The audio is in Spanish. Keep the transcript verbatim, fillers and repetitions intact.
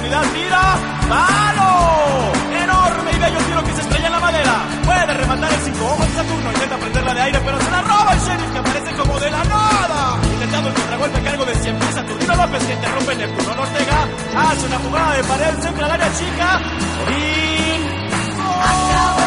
profundidad, tira, ¡palo! Enorme y bello tiro que se estrella en la madera. Puede rematar el cinco ojos de Saturno, intenta prenderla de aire, pero se la roba el Sheriff, que aparece como de la nada. Intentando el contragolpe a cargo de cien pies, Saturnino López, que interrumpe Neptuno Ortega. Hace una jugada de pared, centra al área chica y... ¡gol!